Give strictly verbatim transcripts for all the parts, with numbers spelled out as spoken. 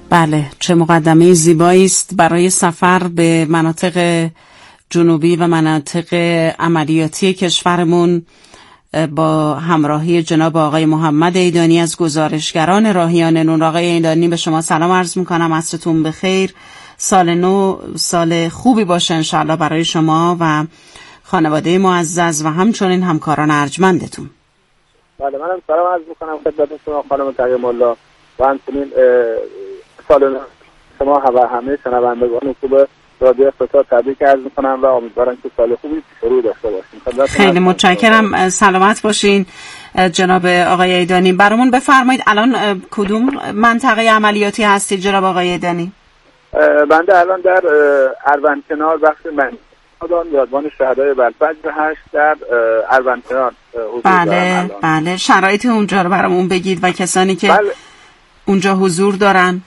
بله، چه مقدمه زیبایی است برای سفر به مناطق جنوبی و مناطق عملیاتی کشورمون با همراهی جناب آقای محمد ایدانی از گزارشگران راهیان نور. آقای ایدانی، به شما سلام عرض میکنم، عصرتون بخیر، سال نو سال خوبی باشه انشاءالله برای شما و خانواده معزز و همچنین همکاران ارجمندتون. بله، منم سلام عرض میکنم خدمت شما خانم تقیم الله و همچنین سال نو شما و همه شنوندگان خوب رادیو فتاد تبریک عرض میکنم و امیدوارم که سال خوبی شروع داشته باشیم. خیلی متشکرم، سلامت باشین جناب آقای ایدانی. برامون بفرمایید الان کدوم منطقه عملیاتی هستید جناب آقای ایدانی؟ بنده الان در اروندکنار بخش من یادبان شهدای بلفجر هشت در اروندکنار حضور بله بله شرایط اونجا رو برامون بگید و کسانی که بله. اونجا حضور دارن.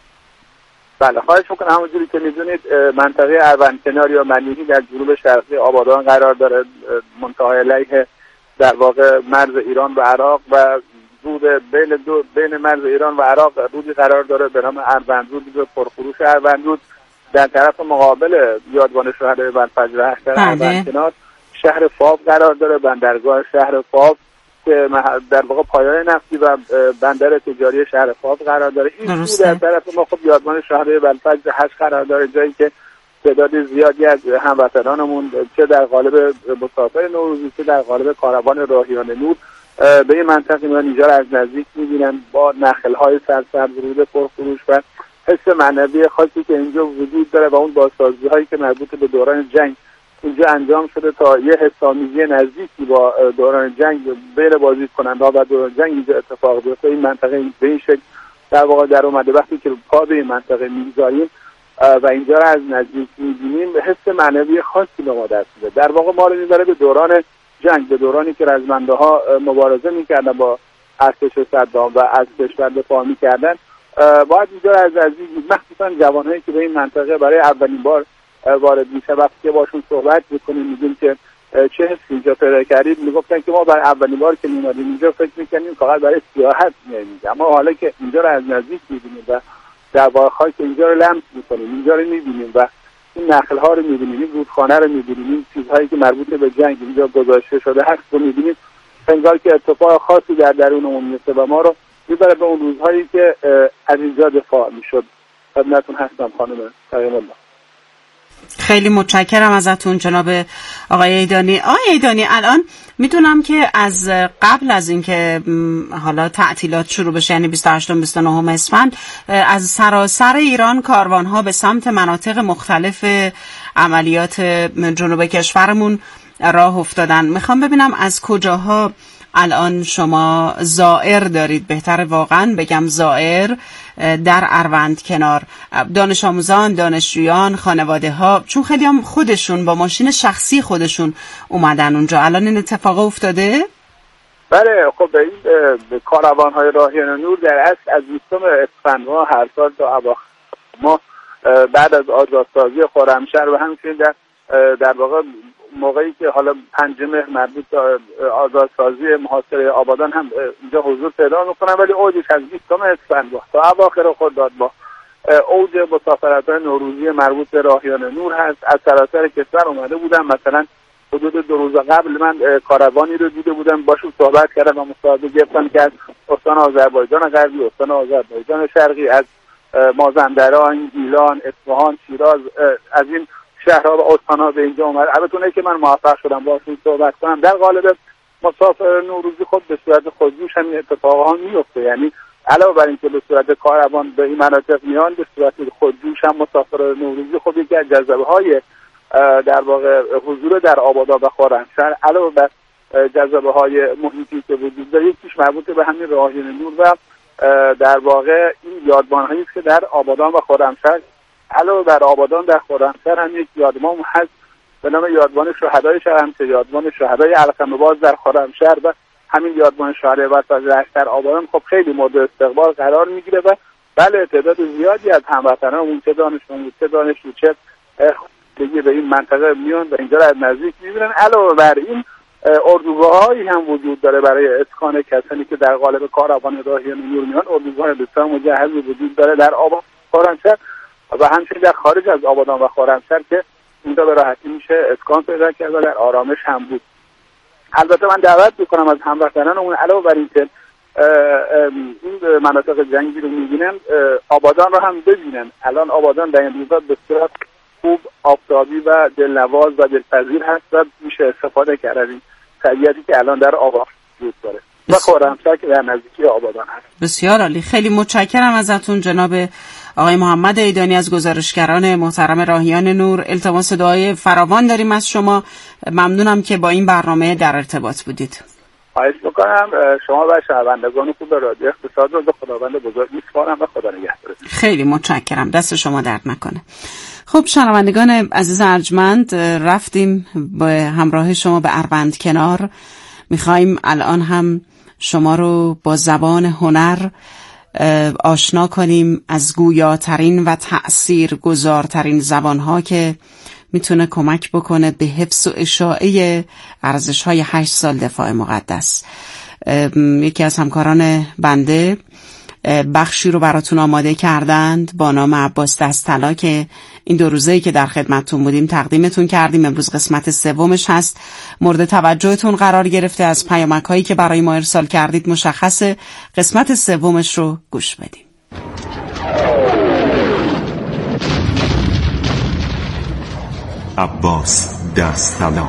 بله، خواهش میکنم. همونجوری که میدونید منطقه اروندکنار یا منیری در جنوب شرقی آبادان قرار داره، منتهای علیه در واقع مرز ایران و عراق و رود بین دو بین مرز ایران و عراق رودی قرار داره به نام اروندرود و پرخروش اروندرود. در طرف مقابل یادبان شهدای بلفجر هشت در اروندکنار شهر فاو قرار داره، بندرگاه شهر فاو که در واقع پایه‌های نفتی و بندر تجاری شهر فاو قرار داره. این در طرف ما خب یادبان شهدای بلفجر هشت قرار داره، جایی که تعداد زیادی از هموطنانمون چه در قالب مسافر نوروزی چه در قالب کاروان راهیان نور به این منطقه میان اینجا رو از نزدیک می‌بینن با نخل‌های سرسبز، رود پرخروش و حس معنوی خاصی که اینجا وجود داره و اون بازسازی‌هایی که مربوط به دوران جنگ اینجا انجام شده تا یه حس‌آمیزی نزدیکی با دوران جنگ بین بازدیدکننده‌ها و دوران جنگ اینجا اتفاق بیفته. این منطقه به این شکل در واقع در اومده. وقتی که پا به این منطقه می‌گذاریم و اینجا رو از نزدیک می‌بینیم حس معنوی خاصی به ما دست میده. در واقع ما رو می‌بره به دوران جنگ، به دورانی که رزمنده‌ها مبارزه می‌کردن با ارتش صدام و از کشور دفاع می‌کردن. باید اینجا رو از نزدیک، مخصوصا جوانایی که به این منطقه برای اولین بار وارد میشه، وقتی که باشون صحبت می‌کنیم میگیم که چه حسی اینجا پیدا کردید، میگفتن که ما برای اولین بار که می‌اومدیم اینجا فکر می‌کردیم فقط برای سیاحت می‌آییم، اما حالا که اینجا رو از نزدیک می‌بینیم و در واقع خاک اینجا رو لمس می‌کنیم، اینجا رو می‌بینیم و این نخل‌ها رو می‌بینیم، این رودخانه رو می‌بینیم، این چیزهایی که مربوط به جنگ اینجا گذاشته شده هست رو می‌بینیم، انگار که اتفاق خاصی در درونمون میفته و ما رو می‌بره به اون روزهایی که از اینجا دفاع می‌شد. خدمتتون هستم خانم تقیم الله. خیلی متشکرم ازتون جناب آقای ایدانی. آقای ایدانی، الان میدونم که از قبل از اینکه حالا تعطیلات شروع بشه، یعنی بیست و هشت و بیست و نه اسفند، از سراسر ایران کاروان‌ها به سمت مناطق مختلف عملیات جنوب کشورمون راه افتادن. میخوام ببینم از کجاها الان شما زائر دارید، بهتر واقعا بگم زائر در اروندکنار، دانش آموزان، دانشجویان، خانواده ها، چون خیلی هم خودشون با ماشین شخصی خودشون اومدن اونجا. الان این اتفاق افتاده؟ بله، خب این کاروان های راهیان نور در اصل از بیستم اسفند ما هر سال تا اواخر ما بعد از آزادسازی خرمشهر و همچنین در در واقع موقعی که حالا پنج مهر مربوط به آزادسازی محاصره آبادان هم اینجا حضور پیدا میکنن، ولی اوجش از بیستم اسفند تا اواخر خرداد ماه اوج مسافرت‌های نوروزی مربوط به راهیان نور هست. از سراسر کشور اومده بودن. مثلا حدود دو روز قبل من کاروانی رو دیده بودم، باشون صحبت کردم و مصاحبه گرفتم که از استان آذربایجان غربی، استان آذربایجان شرقی، از مازندران، گیلان، اصفهان، شیراز، از این شهرها و استان‌ها به اینجا اومد. البته که من موفق شدم باشون صحبت کنم. در قالب مسافر نوروزی خود به صورت خودجوش همین اتفاقها میفته، یعنی علاوه بر اینکه به صورت کاروان به این مناطق میان، به صورت خودجوش هم مسافر نوروزی خود یکی از جذبه‌های در واقع حضور در آبادان و خرمشهر علاوه بر جذبه‌های محیطی که وجود داره، یکیش مربوط به همین راهیان نور و در واقع این یادبان‌هایی که در آبادان و خرمشهر، علاوه بر آبادان در خرمشهر هم یک یادمان هست به نام یادبان شهدای شهرمسه، یادبان شهدای علقمه باز در خرمشهر و همین یادبان شهدای بلفجر در آبادان خب خیلی مورد استقبال قرار میگیره و بله تعداد زیادی از هموطنانمون چه دانشجو چه دانشجو چه دیگه به این منطقه میان و اینجا رو از نزدیک میبینن. علاوه بر این اردوگاه‌هایی هم وجود داره برای اسکان کسانی که در قالب کاروان راهیان نور میان. اردوگاه بسیار مجهز وجود داره در آباد خرمشهر و همچنین در خارج از آبادان و خرمشهر که اینجا به راحتی میشه اسکان پیدا کرد و در آرامش هم بود. البته من دعوت میکنم از هموطنانمون علاوه بر اینکه این مناطق جنگی رو میبینن آبادان رو هم ببینن. الان آبادان در این روزا بسیار خوب، آفتابی و دلنواز و دلپذیر هست و میشه استفاده کرد از این طبیعتی که الان در آباد وجود داره و خرمشهر که در نزدیکی آبادان هست. بسیار عالی، خیلی متشکرم ازتون جناب آقای محمد ایدانی از گزارشگران محترم راهیان نور. التماس دعای فراوان داریم از شما. ممنونم که با این برنامه در ارتباط بودید. خواهش میکنم. شما و شنوندگان خوب رادیو اقتصاد رو به خداوند بزرگ میسپارم و خدا نگهدارتون. خیلی متشکرم، دست شما درد نکنه. خب شنوندگان عزیز ارجمند، رفتیم با همراه شما به اروند کنار. میخوایم الان هم شما رو با زبان هنر آشنا کنیم از گویاترین و تأثیر گذارترین زبانها که میتونه کمک بکنه به حفظ و اشاعه ارزش‌های هشت سال دفاع مقدس. یکی از همکاران بنده بخشی رو براتون آماده کردند با نام عباس دستطلا که این دو روزه‌ای که در خدمتتون بودیم تقدیمتون کردیم. امروز قسمت سومش هست. مورد توجهتون قرار گرفته، از پیامک‌هایی که برای ما ارسال کردید مشخصه. قسمت سومش رو گوش بدیم. عباس دستطلا.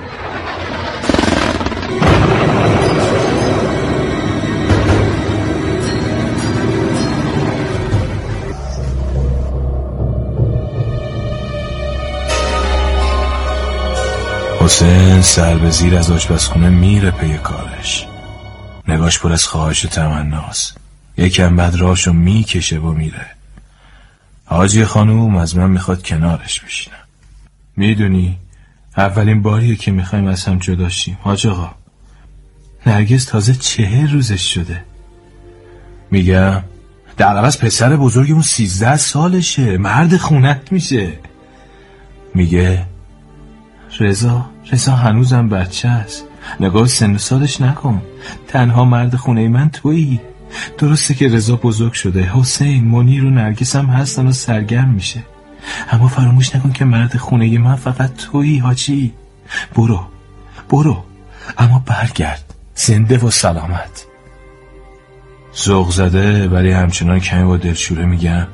حسین سر به زیر از آشپزخونه میره پی کارش. نگاش پر از خواهش و تمناست. یکم بعد راشو میکشه و میره. حاجی خانوم از من میخواد کنارش بشینم. میدونی اولین باریه که میخوایم از هم جدا شیم حاج آقا. نرگس تازه چهر روزش شده. میگم در عوض پسر بزرگمون سیزده سالشه، مرد خونت میشه. میگه رضا رضا هنوزم بچه است، نگاه سن و سالش نکن، تنها مرد خونه من تویی. درسته که رضا بزرگ شده، حسین منیر و نرگس هم هستن و سرگرم میشه، اما فراموش نکن که مرد خونه من فقط تویی حاجی. برو برو اما برگرد زنده و سلامت. ذوق زده ولی همچنان کمی با دلشوره میگم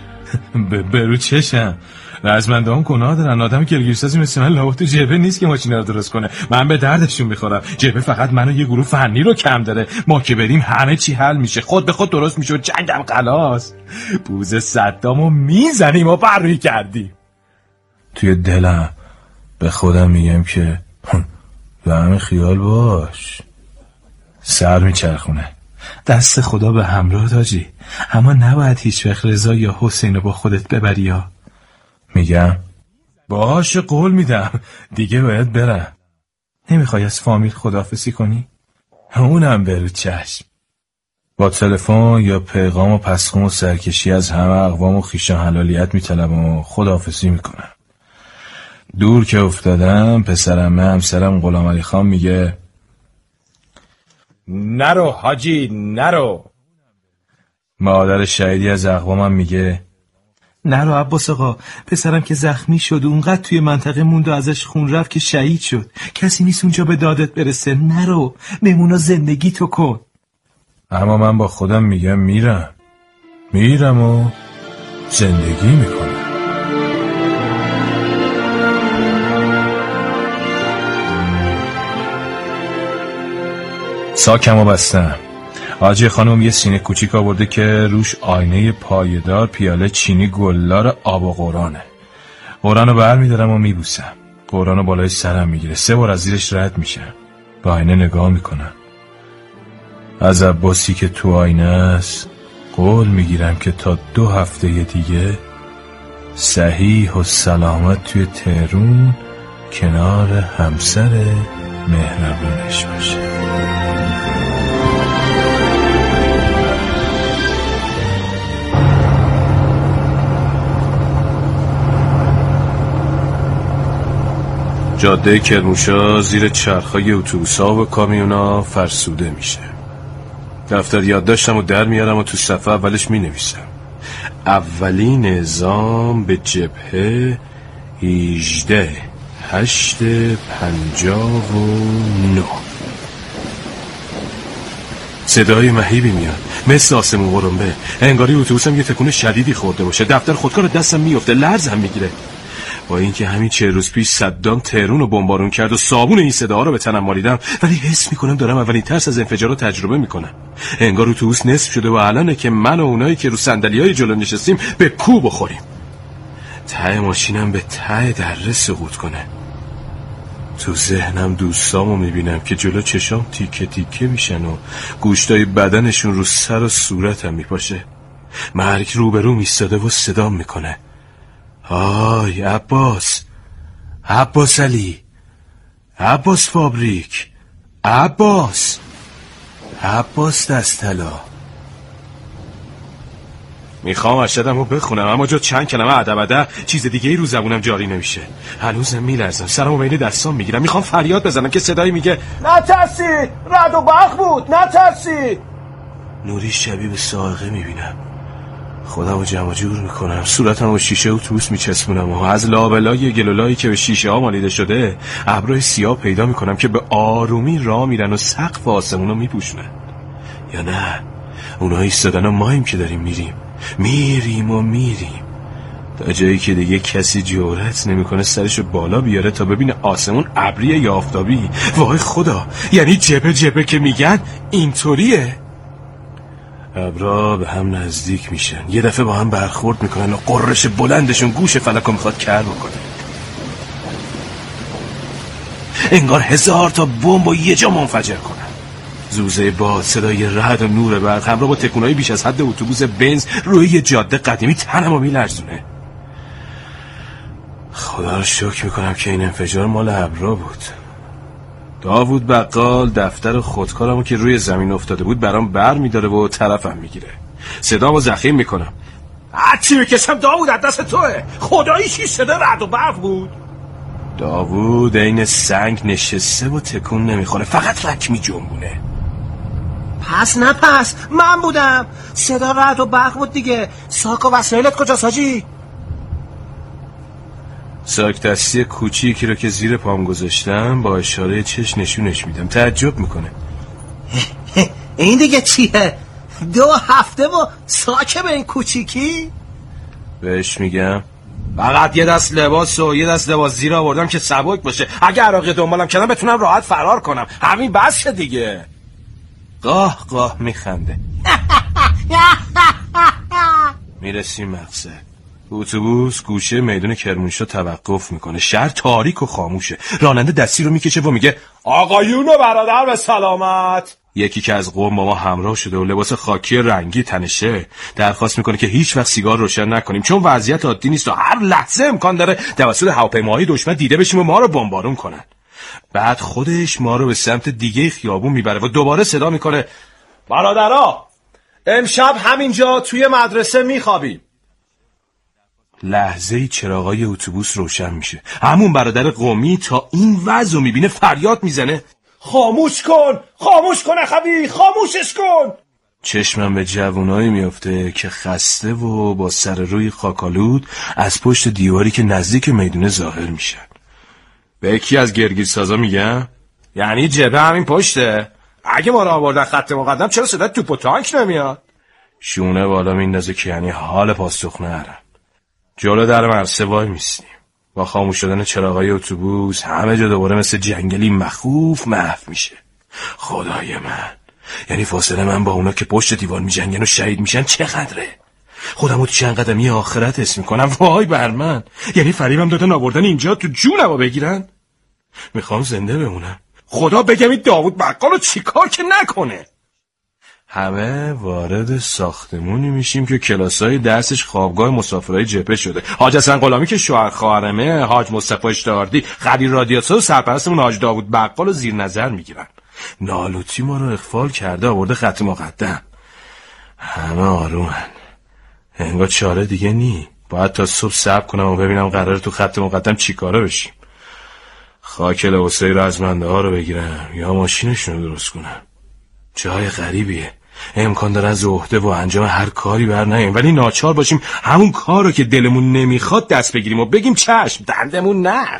برو چشم، رزمندان گناه دارن. آدم گلگیرسازی مثل من لابد تو جبه نیست که ماشینا رو درست کنه. من به دردشون میخورم. جبه فقط منو یه گروه فنی رو کم داره. ما که بریم همه چی حل میشه، خود به خود درست میشه و جنگم خلاص. بوز صدامو میزنیم و بروی کردیم. توی دلم به خودم میگم که به همه خیال باش. سر میچرخونه. دست خدا به همراه تاجی، اما نباید هیچ وقت رضا یا حسین رو با خودت ببری. یا میگم باشه قول میدم دیگه باید برم. نمیخوای از فامیل خداحافظی کنی؟ اونم برو چشم. با تلفن یا پیغام و پسخون و سرکشی از همه اقوام و خویشان حلالیت میطلبم و خداحافظی میکنم. دور که افتادم پسرم همسرم غلام علی خان میگه نرو حاجی نرو. مادر شهیدی از اقوامم میگه نرو عباس آقا، پسرم که زخمی شد و اونقدر توی منطقه موند و ازش خون رفت که شهید شد، کسی نیست اونجا به دادت برسه، نرو بمونا زندگی تو کن. اما من با خودم میگم میرم میرم و زندگی میکنم. ساکمو بستم. حاجی خانم یه سینه کوچیک آورده که روش آینه پایدار، پیاله چینی، گلدار، آب و قرآنه. قرآنو بر میدارم و میبوسم. قرآنو بالای سرم میگیره. سه بار از زیرش رد میشم. با آینه نگاه میکنم. از عباسی که تو آینه است قول میگیرم که تا دو هفته دیگه صحیح و سلامت توی تهرون کنار همسر مهربونش باشه. جاده کرمانشاه زیر چرخای اتوبوس‌ها و کامیونا فرسوده میشه. دفتر یادداشتم و در میارم و تو صفحه اولش مینویسم اولین اعزام به جبهه هجده هشت پنجاه و نه. صدای مهیبی میاد مثل آسمون قرنبه، انگاری اتوبوسم یه تکون شدیدی خورده باشه. دفتر خودکار دستم میفته، لرزم میگیره. با اینکه همین چه روز پیش صدام تهران رو بمبارون کرد و صابون این صداها رو به تنم مالیدم، ولی حس میکنم دارم اولین ترس از انفجار رو تجربه میکنم. انگار اتوبوس نصف شده و الانه که من و اونایی که رو صندلی‌های جلو نشستیم به کو بخوریم. ته ماشینم به ته دره سقوط کنه. تو ذهنم دوستامو میبینم که جلو چشام تیکه تیکه میشن و گوشتای بدنشون رو سر و صورتم میپاشه. مرگ روبرو میستاده و صدام میکنه آی عباس، عباس علی، عباس فابریک، عباس، عباس دستلا. میخوام اشهدم رو بخونم اما جا چند کلمه ادب چیز دیگه ای رو زبونم جاری نمیشه. هنوزم میلرزم، سرمو بین دستام میگیرم، میخوام فریاد بزنم که صدایی میگه نترسی، رد و برق بود، نترسی. نوری شبیه به صاعقه میبینم. خودمو جمع جور میکنم، صورتمو به شیشه اتوبوس میچسبونم و از لابلای گلولایی که به شیشه ها مالیده شده ابرای سیاه پیدا میکنم که به آرومی راه میرن و سقف آسمونو میپوشونن. یا نه، اونها ایستادن و ماییم که داریم میریم میریم و میریم تا جایی که دیگه کسی جرأت نمیکنه سرشو بالا بیاره تا ببینه آسمون ابری یا آفتابی. وای خدا، یعنی جبه جبه که میگن اینطوریه؟ ابرا به هم نزدیک میشن، یه دفعه با هم برخورد میکنن و قررش بلندشون گوش فلکو میخواد کر بکنه. انگار هزار تا بمب و یه جا منفجر کنن. زوزه باد، صدای رعد و نور برق همراه با تکونای بیش از حد اتوبوس بنز روی یه جاده قدیمی تنمو میلرزونه. خدا رو شکر میکنم که این انفجار مال ابرا بود. داوود بقال دفتر خودکارمو که روی زمین افتاده بود برام بر میداره و طرفم میگیره. صدامو ضخیم میکنم هرچی بکشم داوود از دست توه. خدایی چی شده؟ رعد و برق بود. داوود این سنگ نشسته و تکون نمیخوره، فقط رک میجنبونه. پس نه پس من بودم، صدا رعد و برق بود دیگه. ساک و وسایلت کجاست حاجی؟ ساک دستی کوچیکی رو که زیر پام گذاشتم با اشاره چشم نشونش میدم. تعجب میکنه. این دیگه چیه؟ دو هفته و ساک به این کوچیکی؟ بهش میگم فقط یه دست لباس و یه دست لباس زیر آوردم که سبک باشه، اگه عراقی دنبالم کردم بتونم راحت فرار کنم. همین بس دیگه. قاه قاه میخنده. میرسیم مقصد. اتوبوس گوشه میدون کرمانشاه توقف میکنه. شهر تاریک و خاموشه. راننده دستی رو میکشه و میگه آقایون و برادر به سلامت. یکی که از قوم با ما همراه شده و لباس خاکی رنگی تنشه درخواست میکنه که هیچ وقت سیگار روشن نکنیم چون وضعیت عادی نیست و هر لحظه امکان داره توسط هواپیماهای دشمن دیده بشیم و ما رو بمبارون کنن. بعد خودش ما رو به سمت دیگه خیابون میبره و دوباره صدا میکنه برادرها امشب همینجا توی مدرسه میخوابیم. لحظه‌ای چراغای اتوبوس روشن میشه. همون برادر قومی تا این وضعو میبینه فریاد میزنه خاموش کن، خاموش کن اخوی، خاموشش کن. چشمم به جوانایی میفته که خسته و با سر روی خاکالود از پشت دیواری که نزدیک میدونه ظاهر میشن. به یکی از گرگیرسازا میگم یعنی جبهه همین پشته؟ اگه ما رو آوردن خط مقدم چرا صدا توپ و تانک نمیاد؟ شونه بالا میندازه که یعنی حال پاسخ نرم. جلو در مرسه وای میستیم. با خاموش شدن چراغای اتوبوس همه جا دوباره مثل جنگلی مخوف محو میشه. خدای من، یعنی فاصله من با اونا که پشت دیوار میجنگن و شهید میشن چقدره؟ خودمو تو چند قدمی آخرت حس میکنم. وای بر من، یعنی فریبم دادن آوردن اینجا تو جونمو بگیرن. میخوام زنده بمونم. خدا بگم این داوود بقالو چیکار که نکنه. همه وارد ساختمونی میشیم که کلاسای درسش خوابگاه مسافرای جبهه شده. حاج حسن غلامی که شوهر خواهرمه، حاج مصطفی اشتهاردی، خبیر رادیاتور و سرپرستمون حاج داوود بقالو زیر نظر میگیرن. نالوتی ما رو اغفال کرده آورده خط مقدم. همه آرومن. انگار چاره دیگه نی. باید تا صبح صبر کنم و ببینم قراره تو خط مقدم چی کاره بشیم. خاک لباسای رزمنده ها رو بگیرن یا ماشینشون رو درست کنن. جای غریبیه. امکان داره از عهده و انجام هر کاری بر نیاییم، ولی ناچار باشیم همون کار رو که دلمون نمیخواد دست بگیریم و بگیم چشم، دندمون نر.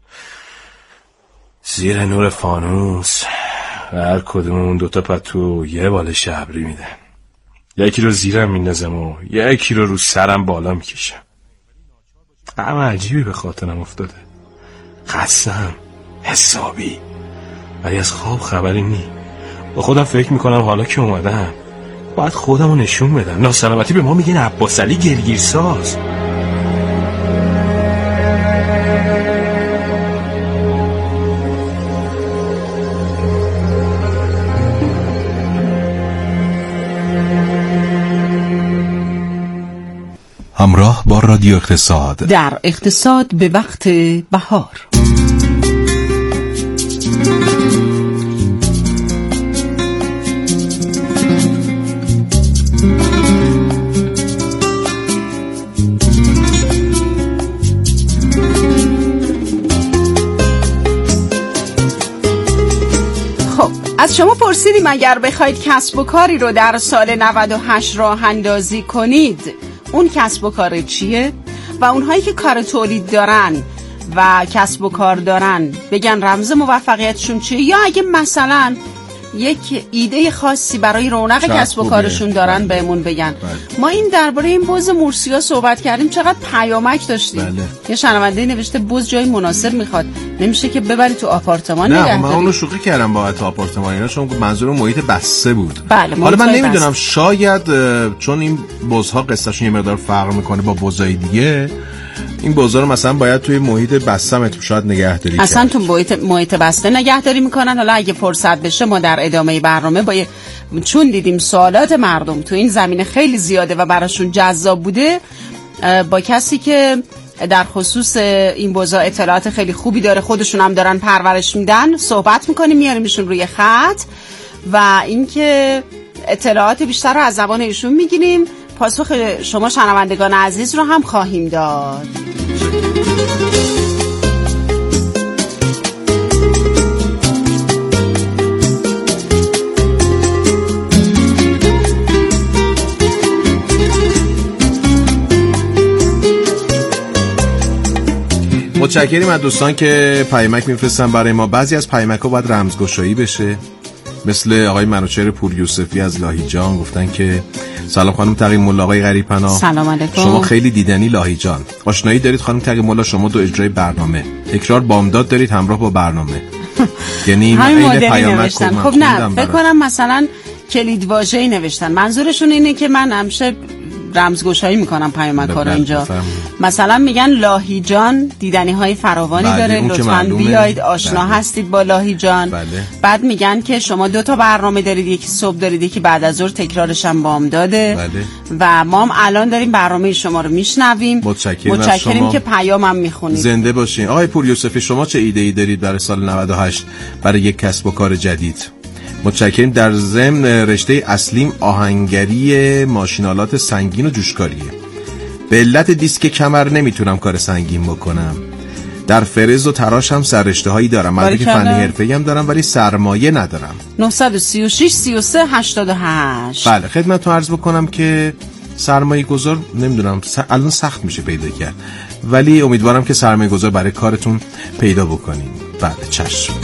زیر نور فانوس هر کدومون دوتا پتو یه بالش ابری میدن. یکی رو زیرم میندازم و یکی رو رو سرم بالا میکشم. غم عجیبی به خاطرم افتاده. خستم حسابی، ولی از خواب خبری نی. با خودم فکر میکنم حالا که اومدم باید خودمو نشون بدم. ناسلامتی به ما میگن عباس علی گلگیرساز. همراه با رادیو اقتصاد در اقتصاد به وقت بهار. از شما پرسیدیم اگر بخواید کسب و کاری رو در سال نود و هشت راه اندازی کنید اون کسب و کار چیه؟ و اونهایی که کار تولید دارن و کسب و کار دارن بگن رمز موفقیتشون چیه، یا اگه مثلا یک ایده خاصی برای رونق کسب و کارشون دارن بهمون بگن. بله. ما این درباره این بز مورسیا صحبت کردیم، چقدر پیامک داشتیم. بله. یه شنونده نوشته بز جای مناسب میخواد، نمیشه که ببری تو آپارتمان نگه نه داری. من اونو شوخی کردم با تو آپارتمان اینا، چون منظور محیط بسته بود. بله، حالا من محیط نمیدونم بسته. شاید چون این بزها قصهشون یه مقدار فرق میکنه با بزای دیگه، این بزا رو مثلا باید توی محیط بسته هم شاید نگهداری کرد. اصلا تو محیط محیط بسته نگهداری میکنن. حالا اگه فرصت بشه ما در ادامه برنامه با چون دیدیم سوالات مردم تو این زمینه خیلی زیاده و براشون جذاب بوده، با کسی که در خصوص این بزا اطلاعات خیلی خوبی داره، خودشون هم دارن پرورش میدن، صحبت میکنیم، میاریمشون روی خط و اینکه اطلاعات بیشتر رو از زبان ایشون میگیریم. پاسخ شما شنوندگان عزیز رو هم خواهیم داد. متشکریم از دوستان که پیامک میفرستن برای ما. بعضی از پیامک‌ها باید رمزگشایی بشه، مثل آقای منوچهر پور یوسفی از لاهیجان گفتن که سلام خانم تقی مولا، آقای غریب پناه، سلام علیکم. شما خیلی دیدنی لاهیجان. آشنایی دارید خانم تقی مولا شما دو اجرای برنامه، تکرار بامداد دارید همراه با برنامه. یعنی این پیامک خب نه فکر کنم مثلا کلید واژه‌ای نوشتن، منظورشون اینه که من همیشه رمزگشایی میکنم پیامک‌ها رو اینجا. مثلا میگن لاهیجان دیدنی های فراوانی داره، لطفاً بیاید آشنا بله. هستید با لاهیجان. بله. بعد میگن که شما دو تا برنامه دارید، یکی صبح دارید یکی بعد از ظهر، تکرارش هم بامداده. بله. و ما هم الان داریم برنامه شما رو میشنویم. متشکرم, متشکرم که پیامم میخونید. زنده باشین. آقای پور یوسفی شما چه ایده‌ای دارید برای سال نود و هشت برای یک کسب و کار جدید؟ متشکرم. در ضمن رشته اصلیم آهنگری ماشینالات سنگین و جوشکاریه. به علت دیسک کمر نمیتونم کار سنگین بکنم. در فرز و تراش هم سررشته هایی دارم، مدرک فنی حرفه‌ای هم دارم ولی سرمایه ندارم. نه سه شش سه سه هشت هشت. بله خدمتتون عرض بکنم که سرمایه گذار نمیدونم الان سخت میشه پیدا کرد، ولی امیدوارم که سرمایه گذار برای کارتون پیدا بکنین. بله چشم.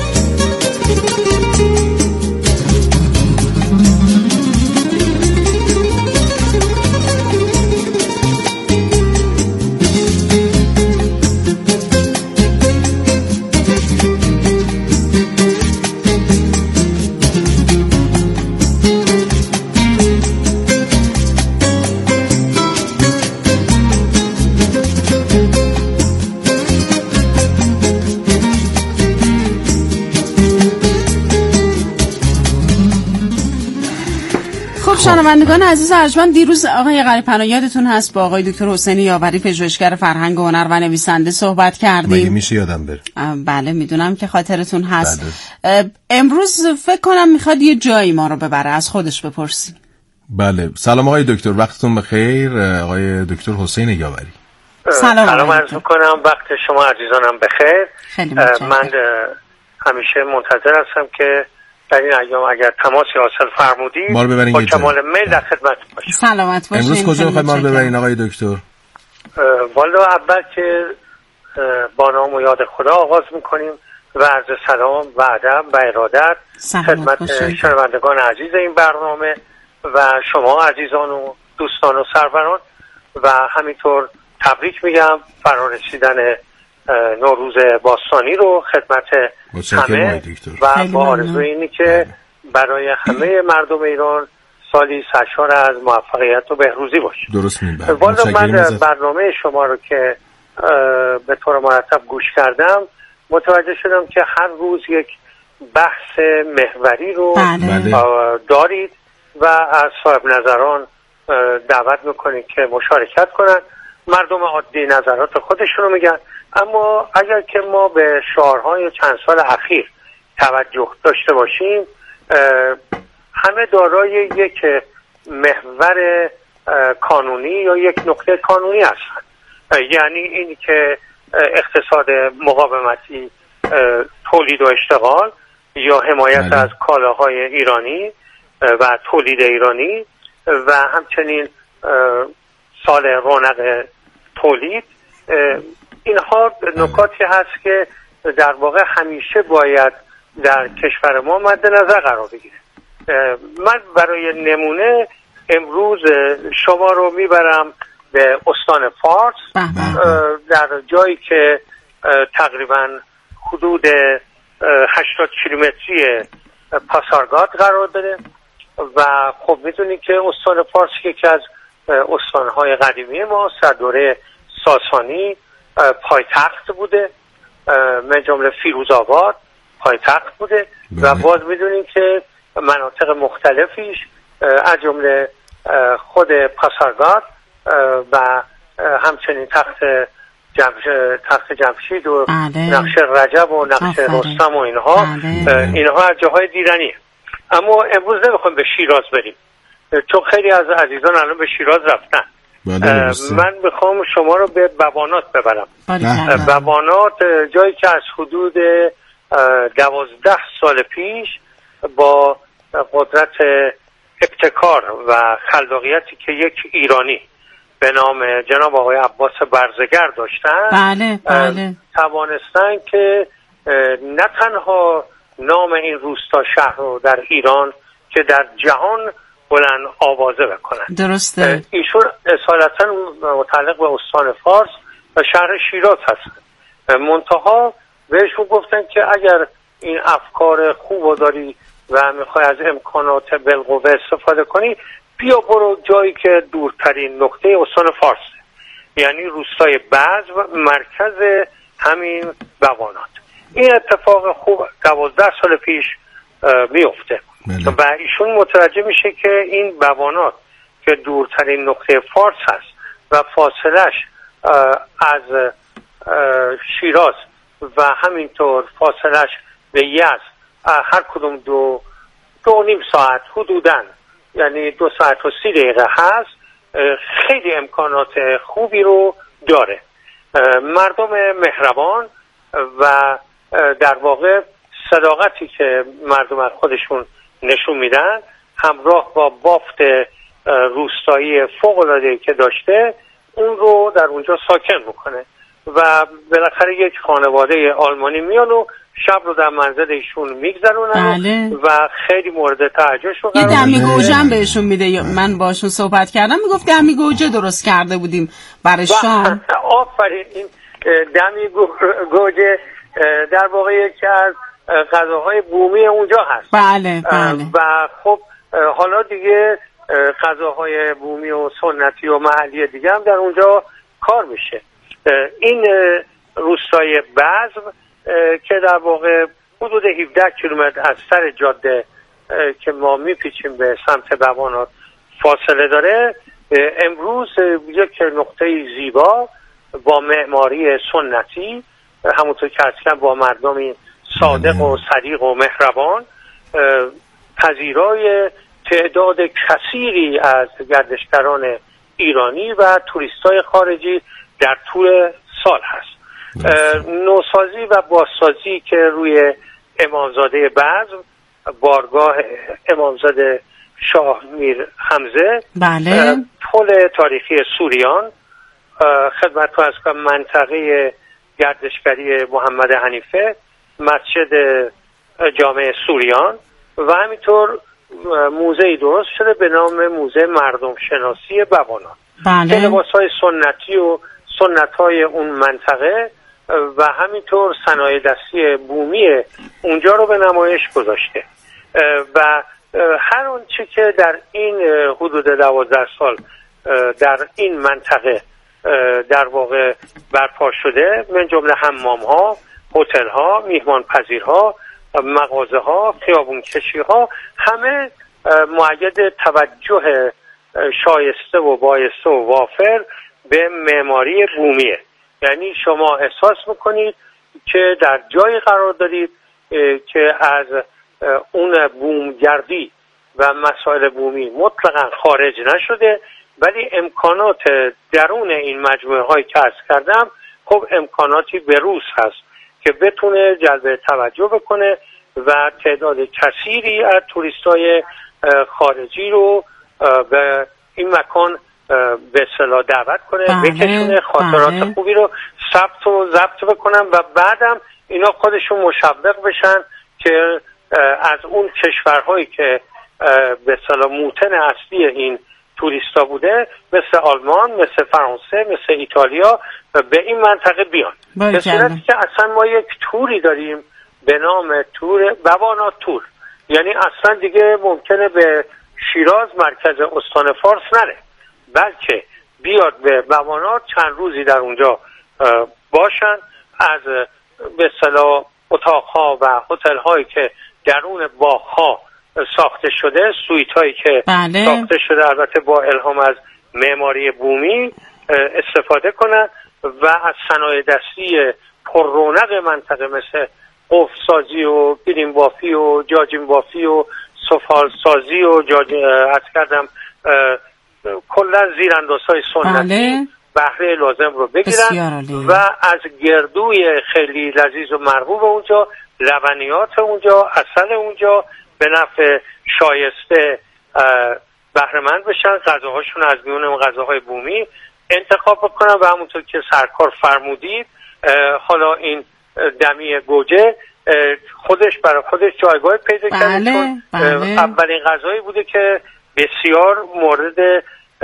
شنوندگان عزیز ارجمند، دیروز آقای غریب پناه یادتون هست با آقای دکتر حسین یاوری پژوهشگر فرهنگ و هنر و نویسنده صحبت کردیم. مگه میشه یادم بره؟ بله میدونم که خاطرتون هست. بله. امروز فکر کنم میخواد یه جایی ما رو ببره، از خودش بپرسیم. بله سلام آقای دکتر، وقتتون بخیر. آقای دکتر حسین یاوری. سلام عرض میکنم، وقت شما عزیزانم بخیر. من همیشه منتظر هستم که در این ایام اگر تماسی حاصل فرمودید با کمال میل در خدمت باشم. سلامت باشین. امروز کجا میخواید مال ببرین آقای دکتر؟ والا اول که با نام و یاد خدا آغاز میکنیم و عرض سلام و ادب و ارادت خدمت شنوندگان عزیز این برنامه و شما عزیزان و دوستان و سروران، و همینطور تبریک میگم فرارسیدن نوروز باستانی رو خدمت همه و با آرزوی اینی که برای همه مردم ایران سالی سرشار از موفقیت و بهروزی باشه. درست میگم. والا من برنامه شما رو که به طور مرتب گوش کردم متوجه شدم که هر روز یک بحث محوری رو بله. دارید و از صاحب نظران دعوت میکنید که مشارکت کنن. مردم عادی نظرات خودشون رو میگن، اما اگر که ما به شعارهای چند سال اخیر توجه داشته باشیم همه دارای یک محور قانونی یا یک نقطه قانونی هستند. یعنی اینی که اقتصاد مقاومتی، تولید و اشتغال یا حمایت بله. از کالاهای ایرانی و تولید ایرانی و همچنین سال رونق تولید، اینها نکاتی هست که در واقع همیشه باید در کشور ما مد نظر قرار بگیره. من برای نمونه امروز شما رو میبرم به استان فارس در جایی که تقریبا حدود هشتاد کیلومتری پاسارگاد قرار داره و خب میدونید که استان فارس یکی از استانهای قدیمی ما در دوره ساسانی پایتخت بوده، من جمله فیروزآباد پایتخت بوده و باز میدونید که مناطق مختلفیش از جمله خود پاسارگاد و همچنین تخت جمش... تخت جمشید و بله. نقش رجب و نقش رستم و اینها بله. اینها از جاهای دیدنیه. اما امروز نمیخوایم به شیراز بریم چون خیلی از عزیزان الان به شیراز رفتن. من میخوام شما رو به بوانات ببرم. بوانات جایی که از حدود دوازده سال پیش با قدرت ابتکار و خلاقیتی که یک ایرانی به نام جناب آقای عباس برزگر داشتن بله بله. توانستن که نه تنها نام این روستا شهر رو در ایران که در جهان بلند آوازه بکنن. درسته. ایشون اصالتا متعلق به استان فارس و شهر شیراز هستن. منتها بهشون گفتن که اگر این افکار خوب داری و میخوای از امکانات بالقوه استفاده کنی بیا برو جایی که دورترین نقطه استان فارس، یعنی روستای بزم مرکز همین بوانات. این اتفاق خوب دوازده سال پیش میفته و ایشون متوجه میشه که این بوانات که دورترین نقطه فارس هست و فاصلش از شیراز و همینطور فاصلش به یزد هر کدوم دو دو نیم ساعت حدوداً، یعنی دو ساعت و سی دقیقه هست، خیلی امکانات خوبی رو داره. مردم مهربان و در واقع صداقتی که مردم از خودشون نشون میدن همراه با بافت روستایی فوق‌العاده‌ای که داشته اون رو در اونجا ساکن میکنه و بالاخره یک خانواده آلمانی میان و شب رو در منزل ایشون میگذرونن بله. و خیلی مورد توجهشون قرار میده. یه دمی گوجه هم بهشون میده. من باشون صحبت کردم میگفت دمی گوجه درست کرده بودیم برای شام. آفرین. این دمی گوجه در واقع یکی از غذاهای بومی اونجا هست. بله بله. و خب حالا دیگه غذاهای بومی و سنتی و محلی دیگه هم در اونجا کار میشه. این روستای بزم که در واقع حدود هفده کیلومتر از سر جاده که ما میپیچیم به سمت بوانات فاصله داره، امروز یک نقطه زیبا با معماری سنتی، همونطور که اصلا با مردمی صادق و صدیق و مهربان، پذیرای تعداد کثیری از گردشگران ایرانی و توریستای خارجی در طول سال هست. نوسازی و بازسازی که روی امامزاده بزم، بارگاه امامزاده شاه میر حمزه، بله، پل تاریخی سوریان، خدمت از منطقه گردشگری محمد حنیفه، مسجد جامع سوریان و همینطور موزه‌ای درست شده به نام موزه مردم شناسی بوانان. بله. لباس‌های سنتی و سنت‌های اون منطقه و همینطور صنایع دستی بومی اونجا رو به نمایش گذاشته و هر اون چی که در این حدود دوازده سال در این منطقه در واقع برپا شده، من جمله حمام‌ها، هتل‌ها، میهمانپذیرها، مغازه‌ها، خیابونکشی‌ها، همه مؤید توجه شایسته و بایسته و وافر به معماری بومیه. یعنی شما احساس میکنید که در جایی قرار دارید که از اون بومگردی و مسائل بومی مطلقا خارج نشده، ولی امکانات درون این مجموعه هایی که عرض کردم خب امکاناتی بروز هست که بتونه جلب توجه بکنه و تعداد کثیری از توریستای خارجی رو به این مکان به اصطلاح دعوت کنه، بله، بکشونه، خاطرات بله. خوبی رو ثبت و ضبط بکنن و بعدم اینا خودشون مشوق بشن که از اون کشورهایی که به اصطلاح موطن اصلی این توریستا بوده، مثل آلمان، مثل فرانسه، مثل ایتالیا، به این منطقه بیان. به صورتی که اصلا ما یک توری داریم به نام تور بوانا تور، یعنی اصلا دیگه ممکنه به شیراز مرکز استان فارس نره، بلکه بیاد به بوانا چند روزی در اونجا باشن، از به اصطلاح اتاقها و هتل‌هایی که درون باغ‌ها ساخته شده، سویت هایی که بله. ساخته شده البته با الهام از معماری بومی استفاده کنن و از صنایع دستی پر رونق منطقه مثل قفل سازی و گریم بافی و جاجیم بافی و سفال سازی و جاج... از کردم کلا زیراندازهای سنتی بهره لازم رو بگیرن و از گردوی خیلی لذیذ و مرغوب اونجا، لبنیات اونجا، عسل اونجا به نفع شایسته بهره‌مند بشن، غذاهاشون از میون اون غذاهای بومی انتخاب بکنن و همونطور که سرکار فرمودید حالا این دمی گوجه خودش برای خودش جایگاه پیدا کرده، بله، چون بله. اولین غذایی بوده که بسیار مورد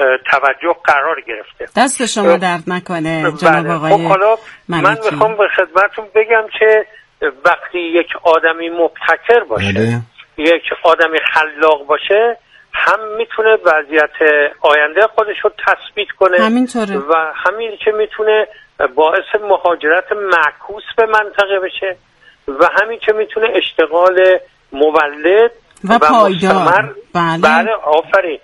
توجه قرار گرفته. دست شما درد نکنه جناب آقای خب حالا ملکی. من میخوام به خدمتون بگم که وقتی یک آدمی مبتکر باشه، بله. یک آدمی خلاق باشه، هم میتونه وضعیت آینده خودش رو تثبیت کنه همینطوره. و همین که میتونه باعث مهاجرت معکوس به منطقه بشه و همین که میتونه اشتغال مولد و, و پایدار بله. بله آفرین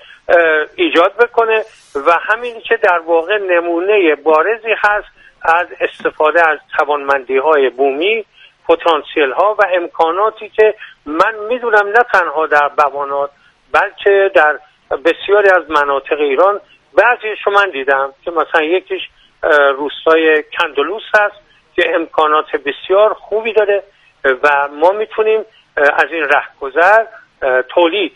ایجاد بکنه و همین که در واقع نمونه بارزی هست از استفاده از توانمندی های بومی، پتانسیل ها و امکاناتی که من میدونم نه تنها در بوانات بلکه در بسیاری از مناطق ایران، بعضیش من دیدم که مثلا یکیش روستای کندلوس هست که امکانات بسیار خوبی داره و ما میتونیم از این رهگذر تولید،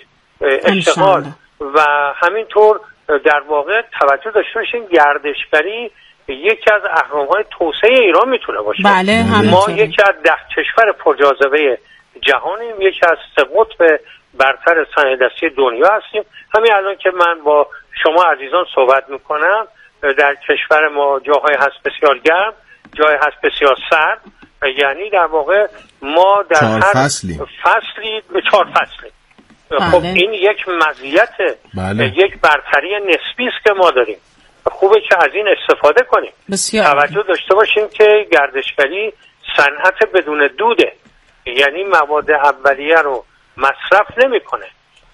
اشتغال و همینطور در واقع توجه داشته باشیم گردشگری یکی از اهرم‌های توسعه ایران میتونه باشه. بله، ما یکی از ده کشور پرجاذبه جهانیم، یکی از سه قطب برتر صنایع دستی دنیا هستیم. همین الان که من با شما عزیزان صحبت میکنم در کشور ما جاهای هست بسیار گرم، جای هست بسیار سرد، یعنی در واقع ما در چهار هر فصلی فصلی به چهار فصلی بله. خب این یک مزیت، بله. یک برتری نسبی است که ما داریم، خوبه که از این استفاده کنیم. بسیار. توجه داشته باشیم که گردشگری صنعت بدون دوده، یعنی مواد اولیه رو مصرف نمیکنه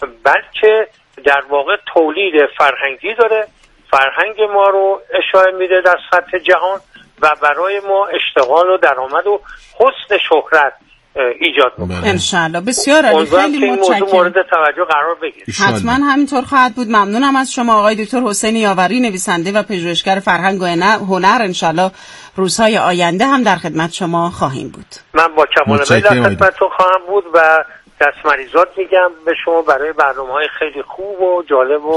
بلکه در واقع تولید فرهنگی داره، فرهنگ ما رو اشاره میده در سطح جهان و برای ما اشتغال و درآمد و حسن شهرت ایجاد میکنه. انشالله. بسیار عالی، خیلی متشکرم. موضوع مورد توجه قرار بگیره. حتما همینطور خواهد بود. ممنونم از شما آقای دکتر حسین یاوری، نویسنده و پژوهشگر فرهنگ و هنر. انشالله روزهای آینده هم در خدمت شما خواهیم بود. من با کمال میل در خدمتتون خواهم بود و دست مریضات میگم به شما برای برنامه‌های خیلی خوب و جالب و